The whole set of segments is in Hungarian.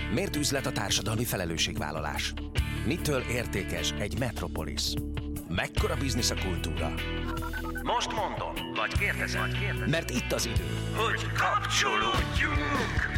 Miért üzlet a társadalmi felelősségvállalás? Mitől értékes egy metropolisz? Mekkora biznisz a kultúra? Most mondom, vagy kérdezem, mert itt az idő, hogy kapcsolódjunk!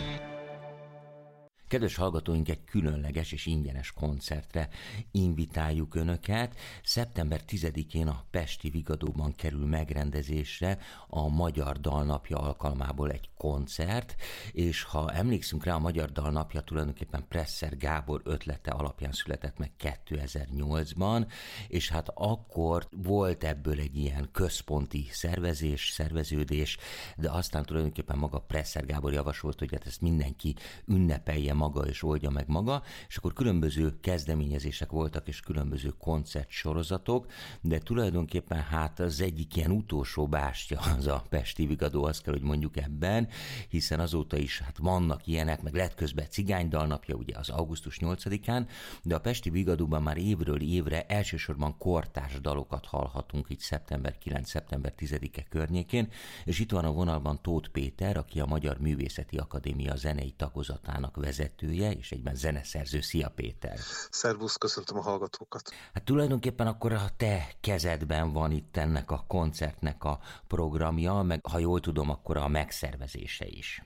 Kedves hallgatóink, egy különleges és ingyenes koncertre invitáljuk Önöket. Szeptember 10-én a Pesti Vigadóban kerül megrendezésre a Magyar Dalnapja alkalmából egy koncert, és ha emlékszünk rá, a Magyar Dalnapja tulajdonképpen Presser Gábor ötlete alapján született meg 2008-ban, és hát akkor volt ebből egy ilyen központi szerveződés, de aztán tulajdonképpen maga Presser Gábor javasolt, hogy hát ezt mindenki ünnepelje maga és oldja meg maga, és akkor különböző kezdeményezések voltak, és különböző koncertsorozatok, de tulajdonképpen hát az egyik ilyen utolsó bástya az a Pesti Vigadó, azt kell, hogy mondjuk ebben, hiszen azóta is hát vannak ilyenek, meg lett közben Cigánydalnapja, ugye az augusztus 8-án, de a Pesti Vigadóban már évről évre elsősorban kortárs dalokat hallhatunk, így szeptember 9, szeptember 10-e környékén, és itt van a vonalban Tóth Péter, aki a Magyar Művészeti Akadémia zenei tagozatának vezetője, és egyben zeneszerző. Szia, Péter! Szervusz, köszöntöm a hallgatókat! Hát tulajdonképpen akkor a te kezedben van itt ennek a koncertnek a programja, meg ha jól tudom, akkor a megszervezése is.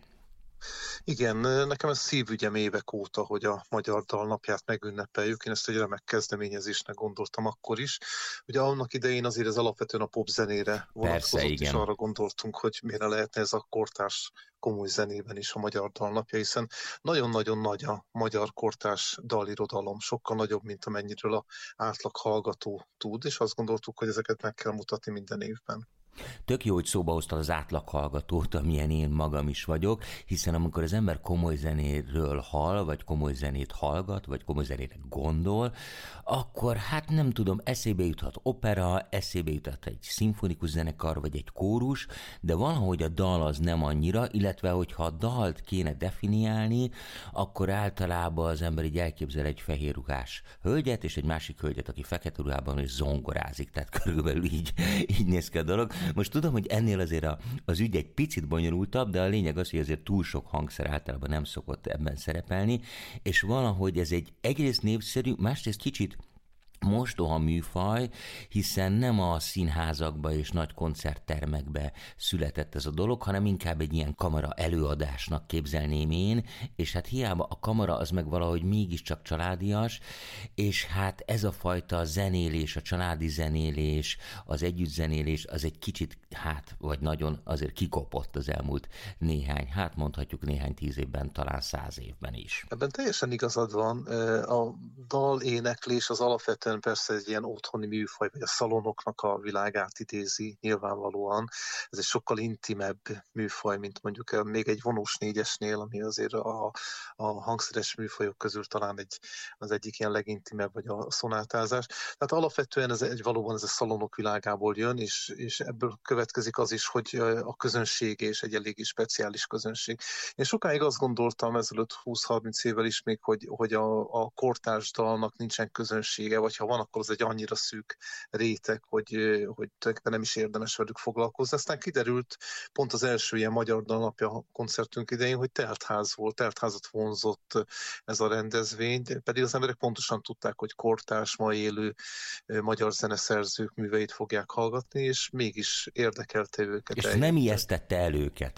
Igen, nekem ez szívügyem évek óta, hogy a Magyar Dalnapját megünnepeljük. Én ezt egy remek kezdeményezésnek gondoltam akkor is. Ugye annak idején azért ez alapvetően a popzenére vonatkozott, és arra gondoltunk, hogy mire lehetne ez a kortárs komoly zenében is a Magyar Dalnapja, hiszen nagyon-nagyon nagy a magyar kortárs dalirodalom, sokkal nagyobb, mint amennyiről a átlag hallgató tud, és azt gondoltuk, hogy ezeket meg kell mutatni minden évben. Tök jó, hogy szóba hoztad az átlaghallgatót, amilyen én magam is vagyok, hiszen amikor az ember komoly zenéről hall, vagy komoly zenét hallgat, vagy komoly zenére gondol, akkor hát nem tudom, eszébe juthat opera, eszébe juthat egy szimfonikus zenekar, vagy egy kórus, de valahogy a dal az nem annyira, illetve hogyha a dalt kéne definiálni, akkor általában az ember így elképzel egy fehérruhás hölgyet, és egy másik hölgyet, aki fekete ruhában és zongorázik, tehát körülbelül így néz ki a dolog. Most tudom, hogy ennél azért az ügy egy picit bonyolultabb, de a lényeg az, hogy azért túl sok hangszer általában nem szokott ebben szerepelni, és valahogy ez egy egyrészt népszerű, másrészt kicsit mostoha műfaj, hiszen nem a színházakba és nagy koncerttermekbe született ez a dolog, hanem inkább egy ilyen kamara előadásnak képzelném én, és hát hiába a kamara az meg valahogy mégiscsak családias, és hát ez a fajta zenélés, a családi zenélés, az együttzenélés, az egy kicsit, hát, vagy nagyon azért kikopott az elmúlt mondhatjuk néhány 10 évben, talán 100 évben is. Ebben teljesen igazad van, a dal éneklés az alapvetően persze egy ilyen otthoni műfaj, vagy a szalonoknak a világát idézi nyilvánvalóan. Ez egy sokkal intimebb műfaj, mint mondjuk még egy vonós négyesnél, ami azért a hangszeres műfajok közül talán az egyik ilyen legintimebb, vagy a szonátázás. Tehát alapvetően valóban ez a szalonok világából jön, és ebből következik az is, hogy a közönség és egy eléggé speciális közönség. Én sokáig azt gondoltam ezelőtt 20-30 évvel is még, hogy a kortárs dalnak nincsen közönsége, vagy ha van, akkor az egy annyira szűk réteg, hogy tulajdonképpen nem is érdemes velük foglalkozni. Aztán kiderült pont az első ilyen Magyar Dalnapja koncertünk idején, hogy teltház volt, teltházat vonzott ez a rendezvény, pedig az emberek pontosan tudták, hogy kortárs, ma élő magyar zeneszerzők műveit fogják hallgatni, és mégis érdekelte őket. És nem ijesztette el őket.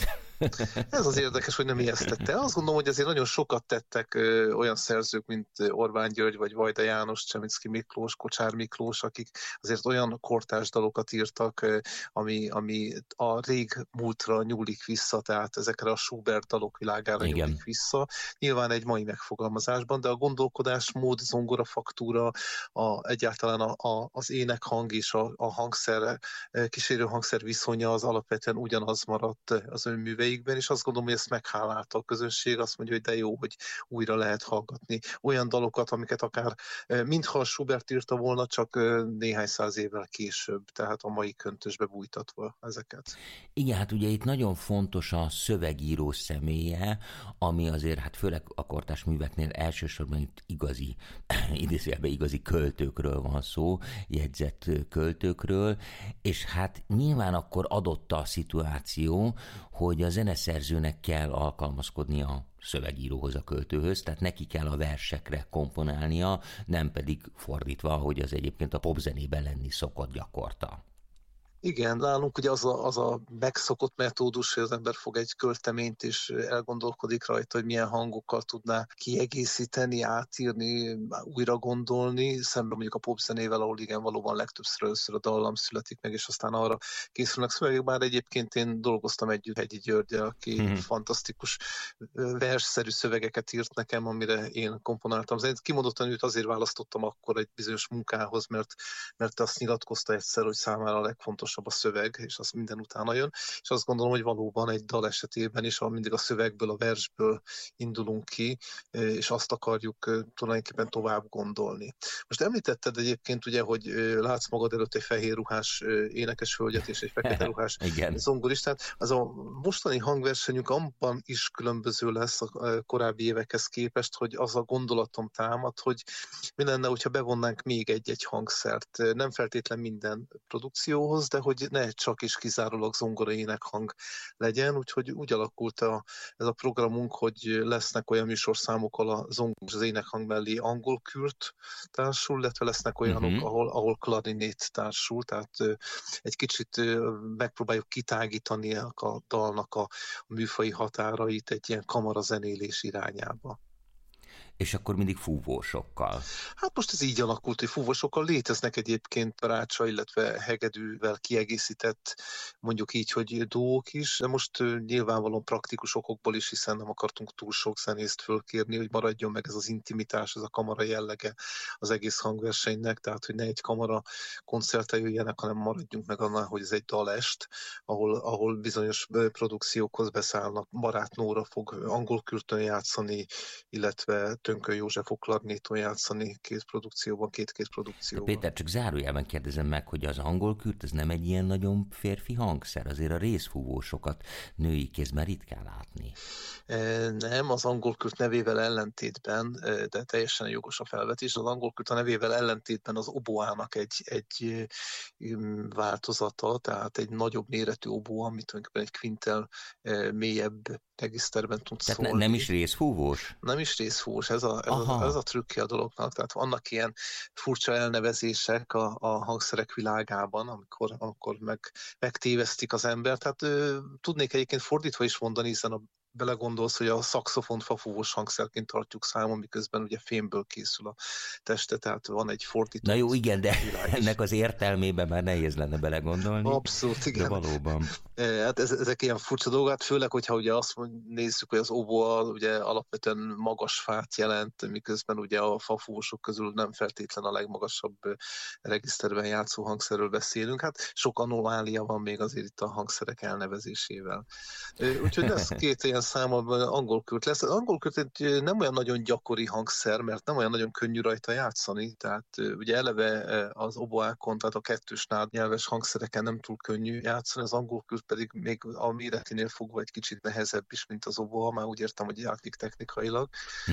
Ez az érdekes, hogy nem ijesztette. Azt gondolom, hogy azért nagyon sokat tettek olyan szerzők, mint Orbán György, vagy Vajda János, Csemicki Miklós, Kocsár Miklós, akik azért olyan kortárs dalokat írtak, ami a rég múltra nyúlik vissza, tehát ezekre a Schubert dalok világára nyúlik vissza. Nyilván egy mai megfogalmazásban, de a gondolkodásmód, zongorafaktúra, egyáltalán az énekhang és a hangszer, kísérő hangszer viszonya az alapvetően ugyanaz maradt az önműveikben, és azt gondolom, hogy ezt meghálálta a közönség, azt mondja, hogy de jó, hogy újra lehet hallgatni olyan dalokat, amiket akár mintha a Schubert írta volna, csak néhány száz évvel később, tehát a mai köntösbe bújtatva ezeket. Igen, hát ugye itt nagyon fontos a szövegíró személye, ami azért hát főleg a kortárs műveknél elsősorban itt idézőjelben igazi költőkről van szó, jegyzett költőkről, és hát nyilván akkor adott a szituáció, hogy a zeneszerzőnek kell alkalmazkodni a szövegíróhoz, a költőhöz, tehát neki kell a versekre komponálnia, nem pedig fordítva, hogy az egyébként a popzenében lenni szokott gyakorta. Igen, nálunk ugye az a megszokott metódus, hogy az ember fog egy költeményt és elgondolkodik rajta, hogy milyen hangokkal tudná kiegészíteni, átírni, újra gondolni, szemben mondjuk a popzenével, ahol igen, valóban legtöbbször először a dallam születik meg, és aztán arra készülnek szövegek. Bár egyébként én dolgoztam együtt Hegyi Györgyel, aki fantasztikus versszerű szövegeket írt nekem, amire én komponáltam. Én kimondottan őt azért választottam akkor egy bizonyos munkához, mert azt nyilatkozta egyszer, hogy számára a legfontosabb a szöveg, és az minden utána jön, és azt gondolom, hogy valóban egy dal esetében is, ahol mindig a szövegből, a versből indulunk ki, és azt akarjuk tulajdonképpen tovább gondolni. Most említetted egyébként ugye, hogy látsz magad előtt egy fehér ruhás énekeshölgyet és egy fekete ruhás zongoristát. Az a mostani hangversenyünk abban is különböző lesz a korábbi évekhez képest, hogy az a gondolatom támad, hogy mi lenne, hogyha bevonnánk még egy-egy hangszert. Nem feltétlen minden produkcióhoz, de hogy ne csak és kizárólag zongora énekhang legyen, úgyhogy úgy alakult ez a programunk, hogy lesznek olyan műsorszámok, ahol a zongora és az énekhang mellé angol kürt társul, illetve lesznek olyanok, ahol klarinét társul, tehát egy kicsit megpróbáljuk kitágítani a dalnak a műfaji határait egy ilyen kamarazenélés irányába. És akkor mindig fúvósokkal. Hát most ez így alakult, hogy fúvósokkal léteznek egyébként rácsa, illetve hegedűvel kiegészített, mondjuk így, hogy duók is, de most nyilvánvalóan praktikus okokból is, hiszen nem akartunk túl sok zenészt fölkérni, hogy maradjon meg ez az intimitás, ez a kamara jellege az egész hangversenynek, tehát hogy ne egy kamara koncertre jöjjenek, hanem maradjunk meg annál, hogy ez egy dalest, ahol bizonyos produkciókhoz beszállnak. Barát Nóra fog angol kürtön játszani, illetve Tönkön József fog klarnéton játszani két produkcióban. Péter, csak zárójelben kérdezem meg, hogy az angol kürt, ez nem egy ilyen nagyon férfi hangszer? Azért a részfúvósokat női kézben ritkán látni. Nem, az angol kürt nevével ellentétben, de teljesen jogos a felvetés, az angol kürt a nevével ellentétben az oboának egy változata, tehát egy nagyobb méretű obó, amit tulajdonképpen egy kvintel mélyebb regiszterben tud szólni. Tehát nem is részfúvós? Nem is részfúvós, ez a trükkje a dolognak. Tehát vannak ilyen furcsa elnevezések a hangszerek világában, amikor megtévesztik az embert. Tehát tudnék egyébként fordítva is mondani, hiszen belegondolsz, hogy a szaxofont fafúvós hangszerként tartjuk számon, miközben ugye fémből készül a teste, tehát van egy fordító. Na jó, igen, de ennek az értelmében már nehéz lenne belegondolni. Abszolút, igen. De valóban. Hát ezek ilyen furcsa dolgok, főleg, hogyha ugye azt nézzük, hogy az oboa ugye alapvetően magas fát jelent, miközben ugye a fafúvósok közül nem feltétlen a legmagasabb regiszterben játszó hangszerről beszélünk. Hát sok anomália van még azért itt a hangszerek elnevezésével. Úgyhogy lesz két ilyen számomban angol kürt lesz. Az angol kürt egy nem olyan nagyon gyakori hangszer, mert nem olyan nagyon könnyű rajta játszani, tehát ugye eleve az oboákon, tehát a kettős nyelves hangszereken nem túl könnyű játszani, az angol kürt pedig még a méreténél fogva egy kicsit nehezebb is, mint az oboa, már úgy értem, hogy játék technikailag,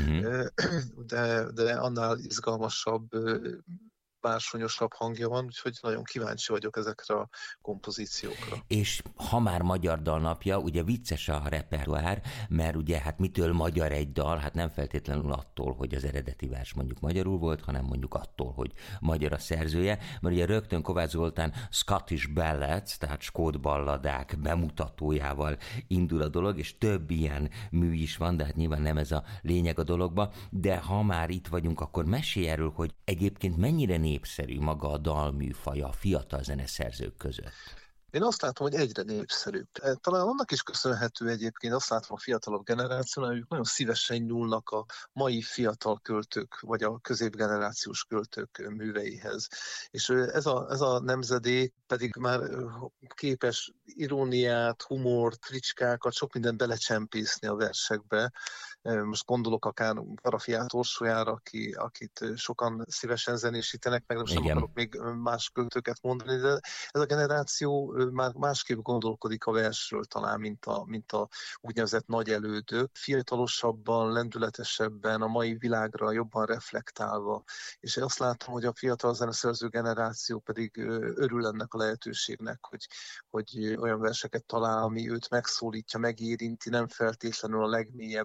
de annál izgalmasabb, bársonyosabb hangja van, úgyhogy nagyon kíváncsi vagyok ezekre a kompozíciókra. És ha már Magyar Dalnapja, ugye vicces a repertoár, mert ugye hát mitől magyar egy dal, hát nem feltétlenül attól, hogy az eredeti vers mondjuk magyarul volt, hanem mondjuk attól, hogy magyar a szerzője, mert ugye rögtön Kovács Zoltán Scottish Ballads, tehát skót balladák bemutatójával indul a dolog, és több ilyen mű is van, de hát nyilván nem ez a lényeg a dologba, de ha már itt vagyunk, akkor mesélj erről, hogy egyébként mennyire népszerű maga a dalműfaja a fiatal zeneszerzők között. Én azt látom, hogy egyre népszerűbb. Talán annak is köszönhető egyébként, azt látom a fiatalabb generációnál, hogy ők nagyon szívesen nyúlnak a mai fiatal költők, vagy a középgenerációs költők műveihez. És ez a nemzedék pedig már képes iróniát, humort, fricskákat, sok mindent belecsempészni a versekbe. Most gondolok akár Parafiát Orsolyára, akit sokan szívesen zenésítenek, meg most nem akarok még más költőket mondani, de ez a generáció már másképp gondolkodik a versről talán, mint a úgynevezett nagy elődök. Fiatalosabban, lendületesebben, a mai világra jobban reflektálva. És azt látom, hogy a fiatal zeneszerző generáció pedig örül ennek a lehetőségnek, hogy olyan verseket talál, ami őt megszólítja, megérinti, nem feltétlenül a legmélyebb líra,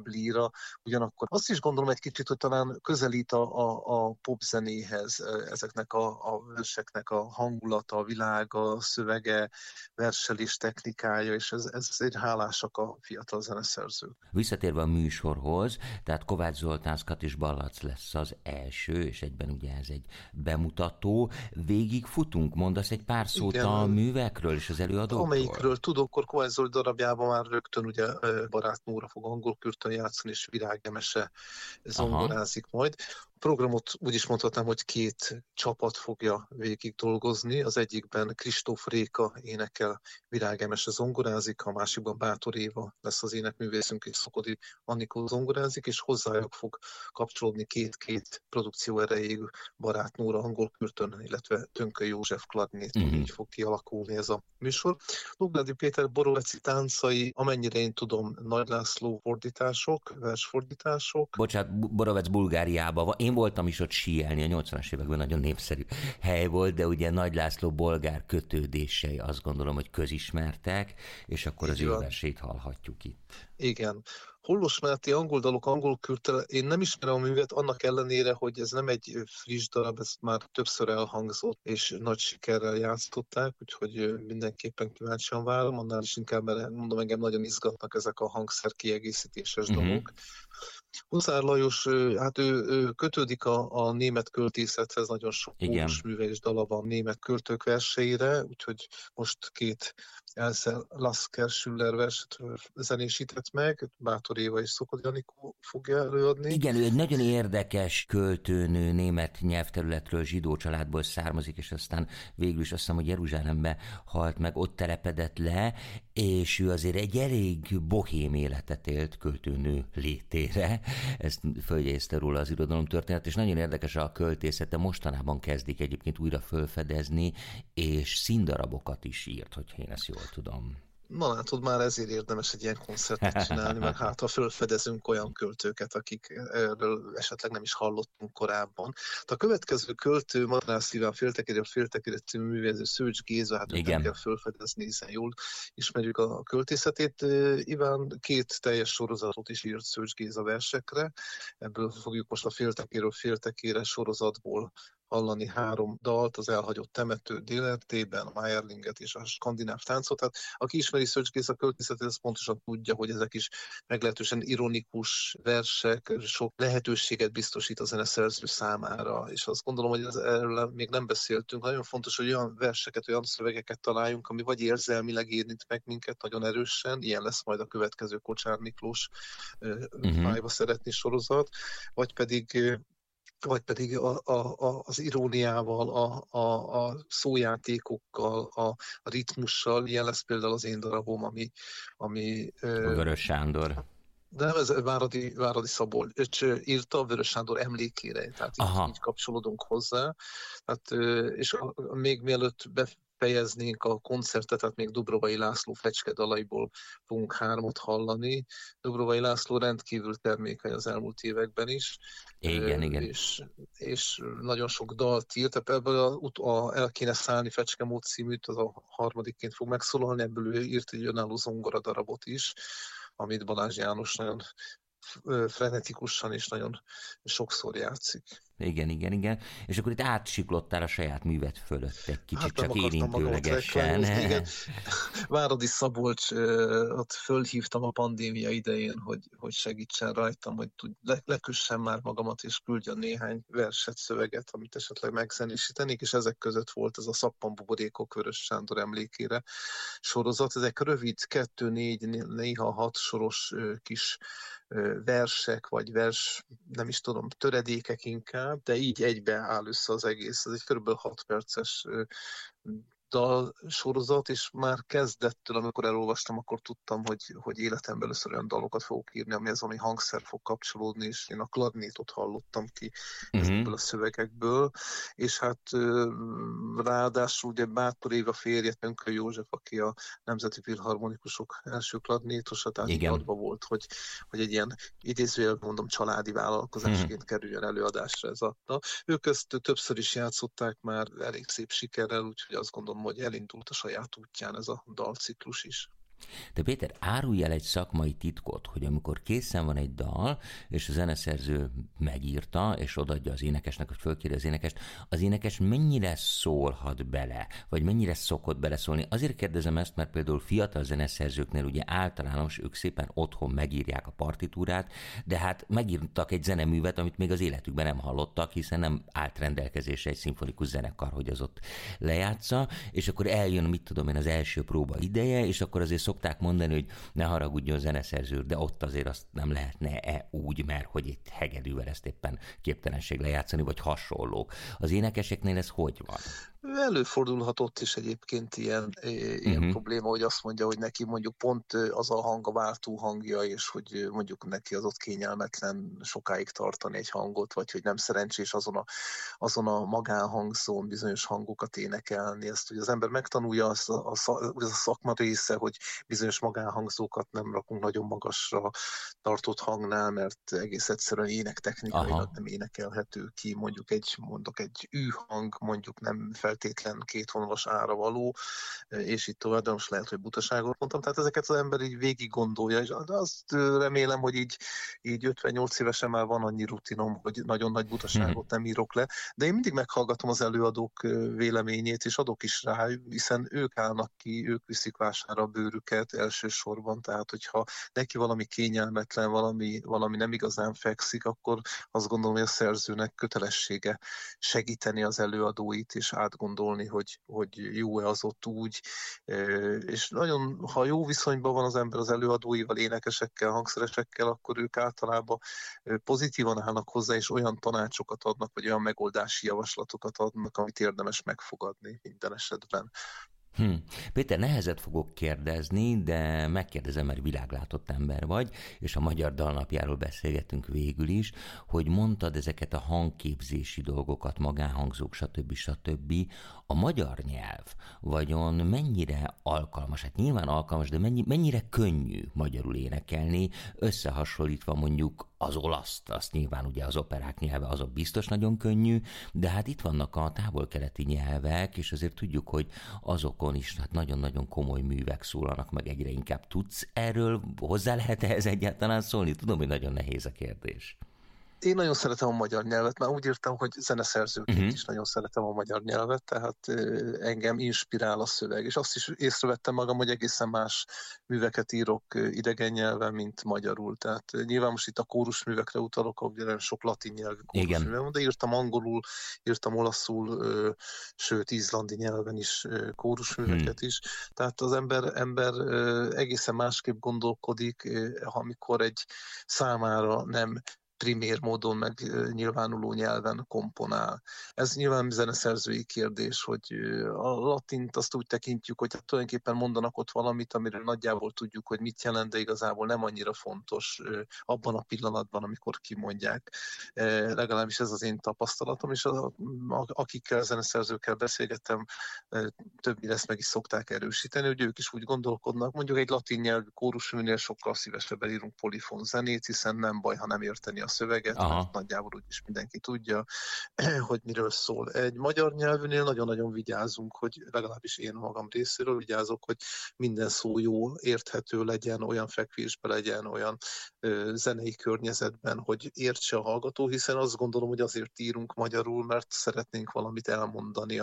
hangja, ugyanakkor azt is gondolom egy kicsit, hogy talán közelít a popzenéhez ezeknek a verseknek a hangulata, a világa, a szövege, verselés technikája, és ez egy hálásak a fiatal zeneszerzők. Visszatérve a műsorhoz, tehát Kovács Zoltán Skat és Ballac lesz az első, és egyben ugye ez egy bemutató. Végig futunk, mondasz egy pár szót a művekről és az előadókról? Amelyikről tudok, akkor Kovács Zoli darabjában már rögtön ugye Barát Nóra fog angolkürtön játszani, és Virág Emese zongorázik majd. A programot úgy is mondhatnám, hogy 2 csapat fogja végig dolgozni. Az egyikben Kristóf Réka énekel, Virág Emese zongorázik, a másikban Bátor Éva lesz az énekművészünk, és Szokodi Anikó zongorázik, és hozzájuk fog kapcsolódni 2 produkció erejéig Barát Nóra angolkürtön, illetve Tönköly József klarnét, így fog kialakulni ez a műsor. Nógrádi Péter Boroveci táncai, amennyire én tudom, Nagy László fordítások, versfordítások. Bocsánat, Borovec Bulgáriában van. Én voltam is ott síelni, a 80-as években nagyon népszerű hely volt, de ugye Nagy László bolgár kötődései azt gondolom, hogy közismertek, és akkor az ő versét hallhatjuk itt. Igen. Hollós Máté angol dalok angolkürttel, én nem ismerem a művet, annak ellenére, hogy ez nem egy friss darab, ez már többször elhangzott, és nagy sikerrel játszották, úgyhogy mindenképpen kíváncsian várom, annál is inkább, mert mondom, engem nagyon izgatnak ezek a hangszer kiegészítéses dalok. Huszár Lajos, hát ő kötődik a német költészethez, nagyon sok kórus műve és dala van német költők verseire, úgyhogy most 2 Else Lasker Schüller verset zenésített meg, Bátor Éva és Szokodi Anikó fogja előadni. Igen, ő egy nagyon érdekes költőnő, német nyelvterületről, zsidó családból származik, és aztán végül is azt hiszem, hogy Jeruzsálembe halt meg, ott telepedett le, és ő azért egy elég bohém életet élt költőnő létére. Ezt följegyezte róla az irodalomtörténet, és nagyon érdekes a költészete. Mostanában kezdik egyébként újra fölfedezni, és színdarabokat is írt, hogyha én ezt jól tudom. Na látod, már ezért érdemes egy ilyen koncertet csinálni, mert hát ha fölfedezünk olyan költőket, akikről esetleg nem is hallottunk korábban. A következő költő, Madrász Iván Féltekér című művésző, Szőcs Géza, hát őt nem kell fölfedezni, hiszen jól ismerjük a költészetét. Iván 2 teljes sorozatot is írt Szőcs Géza versekre, ebből fogjuk most a Féltekére sorozatból hallani 3 dalt, az Elhagyott temető Déllertében, a Mayerlinget és a Skandináv táncot. Tehát aki ismeri Szőcs Géza költészetét, az pontosan tudja, hogy ezek is meglehetősen ironikus versek, sok lehetőséget biztosít a zeneszerző számára, és azt gondolom, hogy erről még nem beszéltünk. Nagyon fontos, hogy olyan verseket, olyan szövegeket találjunk, ami vagy érzelmileg érint meg minket nagyon erősen, ilyen lesz majd a következő Kocsár Miklós Fájva szeretni sorozat, vagy pedig az iróniával, a szójátékokkal, a ritmussal, ilyen lesz például az én darabom, ami Vörös Sándor. De nem, ez Váradi Szabolcs írta a Vörös Sándor emlékére, tehát így kapcsolódunk hozzá. Tehát, és még mielőtt befejeznénk a koncertet, tehát még Dubrovai László fecske dalaiból fogunk 3 hallani. Dubrovai László rendkívül termékeny az elmúlt években is. Igen. És nagyon sok dalt írt, ebből El kéne szállni Fecskemód címűt, az a 3-ként fog megszólalni, ebből ő írt egy önálló zongora darabot is, amit Balázs János nagyon frenetikusan és nagyon sokszor játszik. Igen. És akkor itt átsiklottál a saját művet fölött egy kicsit, csak érintőlegesen. Váradi Szabolcs, ott fölhívtam a pandémia idején, hogy segítsen rajtam, hogy lekössem már magamat, és küldjön néhány verset, szöveget, amit esetleg megzenésítenék, és ezek között volt ez a Szappanbuborékok Vörös Sándor emlékére sorozat. Ezek rövid, 2-4, néha 6 soros kis versek, vagy nem is tudom, töredékek inkább, de így egybe áll össze az egész. Ez egy kb. 6 perces dalsorozat, és már kezdettől, amikor elolvastam, akkor tudtam, hogy életemben először olyan dalokat fogok írni, ami hangszer fog kapcsolódni, és én a klarnétot hallottam ki ezekből a szövegekből, és hát ráadásul ugye Bátor Éva férje, Tönköly József, aki a Nemzeti Filharmonikusok első klarnétosa, tehát így adva volt, hogy egy ilyen idézőjelben mondom családi vállalkozásként kerüljön előadásra ez adta. Ők ezt többször is játszották már elég szép sikerrel, úgyhogy azt gondolom, hogy elindult a saját útján ez a dalciklus is. De Péter, árulj el egy szakmai titkot, hogy amikor készen van egy dal, és a zeneszerző megírta, és odaadja az énekesnek, hogy fölkéri az énekes mennyire szólhat bele, vagy mennyire szokott beleszólni. Azért kérdezem ezt, mert például fiatal zeneszerzőknél ugye általános, ők szépen otthon megírják a partitúrát, de hát megírtak egy zeneművet, amit még az életükben nem hallottak, hiszen nem állt rendelkezésre egy szimfonikus zenekar, hogy az ott lejátsza, és akkor eljön, mit tudom én, az első próba ideje, és akkor azért szokták mondani, hogy ne haragudjon zeneszerző, de ott azért azt nem lehetne úgy, mert hogy itt hegedűvel ezt éppen képtelenség lejátszani, vagy hasonlók. Az énekeseknél ez hogy van? Előfordulhat ott is egyébként ilyen probléma, hogy azt mondja, hogy neki mondjuk pont az a hang a váltó hangja, és hogy mondjuk neki az ott kényelmetlen sokáig tartani egy hangot, vagy hogy nem szerencsés azon a magánhangzón bizonyos hangokat énekelni. Ezt, hogy az ember megtanulja, az a szakma része, hogy bizonyos magánhangzókat nem rakunk nagyon magasra tartott hangnál, mert egész egyszerűen énektechnikailag nem énekelhető ki. Mondjuk egy ű-hang, mondjuk nem feltétlen kétvonalas ára való, és itt tovább, de most lehet, hogy butaságot mondtam. Tehát ezeket az ember így végig gondolja, és azt remélem, hogy így 58 évesen már van annyi rutinom, hogy nagyon nagy butaságot nem írok le, de én mindig meghallgatom az előadók véleményét, és adok is rá, hiszen ők állnak ki, ők viszik vására a bőrüket elsősorban, tehát hogyha neki valami kényelmetlen, valami nem igazán fekszik, akkor azt gondolom, hogy a szerzőnek kötelessége segíteni az előadóit, és átgondolni, hogy jó-e az ott úgy, és nagyon, ha jó viszonyban van az ember az előadóival, énekesekkel, hangszeresekkel, akkor ők általában pozitívan állnak hozzá, és olyan tanácsokat adnak, vagy olyan megoldási javaslatokat adnak, amit érdemes megfogadni minden esetben. Péter, nehezet fogok kérdezni, de megkérdezem, mert világlátott ember vagy, és a Magyar Dalnapjáról beszélgetünk végül is, hogy mondtad ezeket a hangképzési dolgokat, magánhangzók, stb. A magyar nyelv vajon mennyire alkalmas? Hát nyilván alkalmas, de mennyire könnyű magyarul énekelni, összehasonlítva mondjuk az olaszt, azt nyilván ugye az operák nyelve, azok biztos nagyon könnyű, de hát itt vannak a távol-keleti nyelvek, és azért tudjuk, hogy azokon is hát nagyon-nagyon komoly művek szólalnak meg egyre inkább. Tudsz erről, hozzá lehet ehhez egyáltalán szólni? Tudom, hogy nagyon nehéz a kérdés. Én nagyon szeretem a magyar nyelvet, már úgy írtam, hogy zeneszerzőként is nagyon szeretem a magyar nyelvet, tehát engem inspirál a szöveg, és azt is észrevettem magam, hogy egészen más műveket írok idegen nyelven, mint magyarul, tehát nyilván most itt a kórusművekre utalok, ahol nagyon sok latin nyelvű kórusművek van, de írtam angolul, írtam olaszul, sőt izlandi nyelven is kórusműveket is, tehát az ember egészen másképp gondolkodik, amikor egy számára nem primér módon megnyilvánuló nyelven komponál. Ez nyilván zeneszerzői kérdés, hogy a latint azt úgy tekintjük, hogy tulajdonképpen mondanak ott valamit, amire nagyjából tudjuk, hogy mit jelent, de igazából nem annyira fontos abban a pillanatban, amikor kimondják. Legalábbis ez az én tapasztalatom, és akikkel zeneszerzőkkel beszélgettem, többnyire ezt meg is szokták erősíteni, hogy ők is úgy gondolkodnak, mondjuk egy latin nyelvű kórusműnél sokkal szívesebben írunk polifon zenét, hiszen nem baj, ha nem érteni a szöveget, mert nagyjából úgyis mindenki tudja, hogy miről szól. Egy magyar nyelvűnél nagyon-nagyon vigyázunk, hogy legalábbis én magam részéről vigyázok, hogy minden szó jó, érthető legyen, olyan fekvésben legyen, olyan zenei környezetben, hogy értse a hallgató, hiszen azt gondolom, hogy azért írunk magyarul, mert szeretnénk valamit elmondani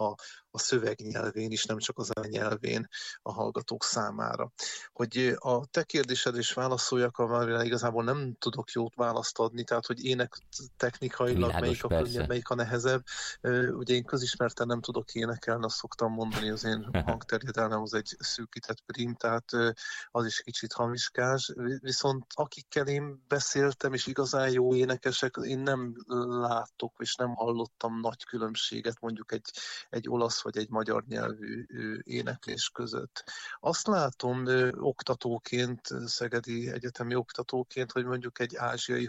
a szöveg nyelvén is, nem csak a zene nyelvén a hallgatók számára. Hogy a te kérdésed is válaszoljak, amire igazából nem tudok jót választ adni, tehát hogy ének technikailag melyik a könnyebb, melyik a nehezebb. Ugye én közismerten nem tudok énekelni, azt szoktam mondani, az én hangterjedelmem az egy szűkített prim, tehát az is kicsit hamiskás, viszont akikkel én beszéltem, és igazán jó énekesek, én nem látok, és nem hallottam nagy különbséget mondjuk egy olasz vagy egy magyar nyelvű éneklés között. Azt látom oktatóként, szegedi egyetemi oktatóként, hogy mondjuk egy ázsiai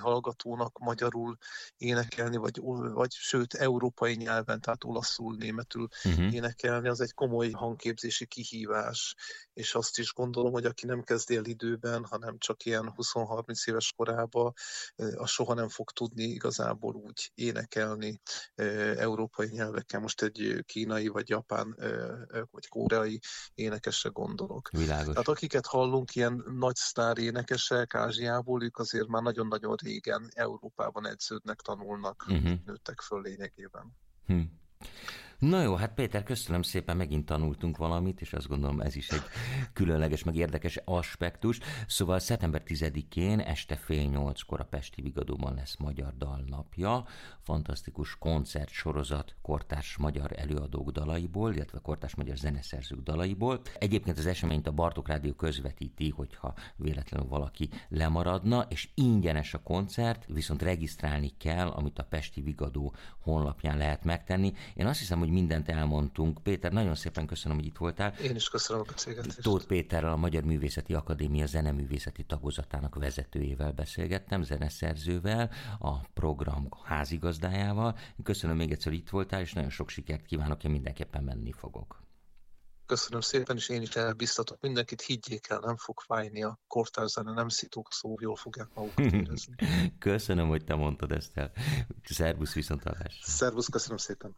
hallgatónak magyarul énekelni, vagy sőt, európai nyelven, tehát olaszul, németül énekelni, az egy komoly hangképzési kihívás, és azt is gondolom, hogy aki nem kezdi el időben, hanem csak ilyen 20-30 éves korában, az soha nem fog tudni igazából úgy énekelni európai nyelvekkel. Most egy kínai, vagy japán, vagy koreai énekesre gondolok. Világos. Tehát akiket hallunk, ilyen nagy sztár énekesek Ázsiából, ők azért már nagyon-nagyon régen Európában edződnek, tanulnak, nőttek föl lényegében. Na jó, hát Péter, köszönöm szépen, megint tanultunk valamit, és azt gondolom ez is egy különleges, meg érdekes aspektus. Szóval szeptember 10-én este 7:30 a Pesti Vigadóban lesz Magyar Dalnapja, fantasztikus koncertsorozat kortárs magyar előadók dalaiból, illetve kortárs magyar zeneszerzők dalaiból. Egyébként az eseményt a Bartók Rádió közvetíti, hogyha véletlenül valaki lemaradna, és ingyenes a koncert, viszont regisztrálni kell, amit a Pesti Vigadó honlapján lehet megtenni. Én azt hiszem, hogy mindent elmondtunk. Péter, nagyon szépen köszönöm, hogy itt voltál. Én is köszönöm a beszélgetést. Tóth Péterrel, a Magyar Művészeti Akadémia zeneművészeti tagozatának vezetőjével beszélgettem, zeneszerzővel, a program házigazdájával. Köszönöm még egyszer, hogy itt voltál, és nagyon sok sikert kívánok, én mindenképpen menni fogok. Köszönöm szépen, és én is elbiztatok mindenkit, higgyék el, nem fog fájni a kortárs zene, nem szitok szó, jól fogják magukat érezni. Köszönöm, hogy te mondtad ezt el. Szervusz, viszontlátásra. Szervusz, köszönöm szépen.